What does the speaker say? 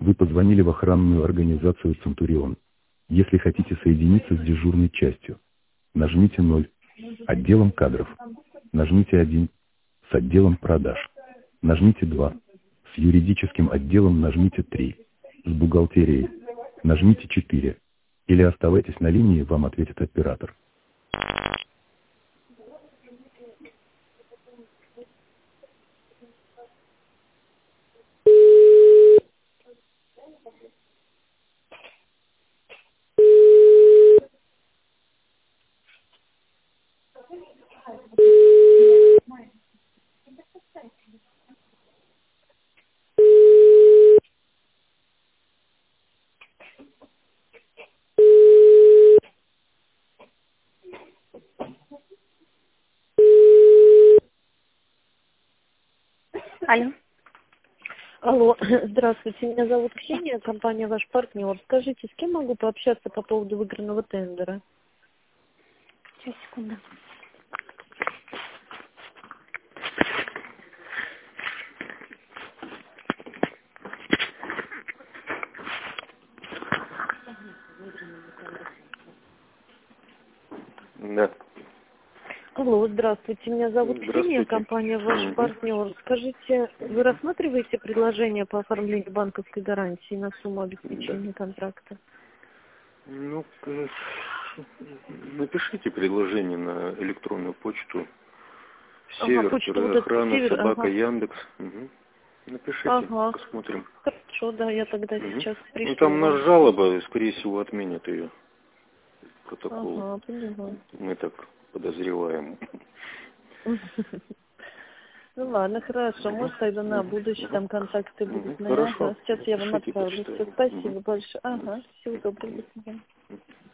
Вы позвонили в охранную организацию «Центурион». Если хотите соединиться с дежурной частью, нажмите 0. Отделом кадров. Нажмите 1. С отделом продаж. Нажмите 2. С юридическим отделом нажмите 3. С бухгалтерией нажмите 4. Или оставайтесь на линии, вам ответит оператор. Алло. Алло, здравствуйте, меня зовут Ксения, компания «Ваш партнер». Скажите, с кем могу пообщаться по поводу выигранного тендера? Сейчас, секунду. Да. Алло, здравствуйте, меня зовут Ксения, Здравствуйте. компания «Ваш партнер». Скажите, вы рассматриваете предложение по оформлению банковской гарантии на сумму обеспечения контракта? Ну, напишите предложение на электронную почту Ага, почту вот эту, охрана, Север, собака, ага. Яндекс. Угу. Напишите, Ага. посмотрим. Хорошо, да, я тогда сейчас пришлю. Ну, там вам. наша жалоба, скорее всего, отменят ее протокол. Ага, поняла. Мы так подозреваем. Ну ладно, хорошо. Может, тогда на будущее там контакты будут. Хорошо. Ага, сейчас я вам Пишите, отправлю. Все, почитаем. спасибо большое. Ага, всего доброго, до свидания.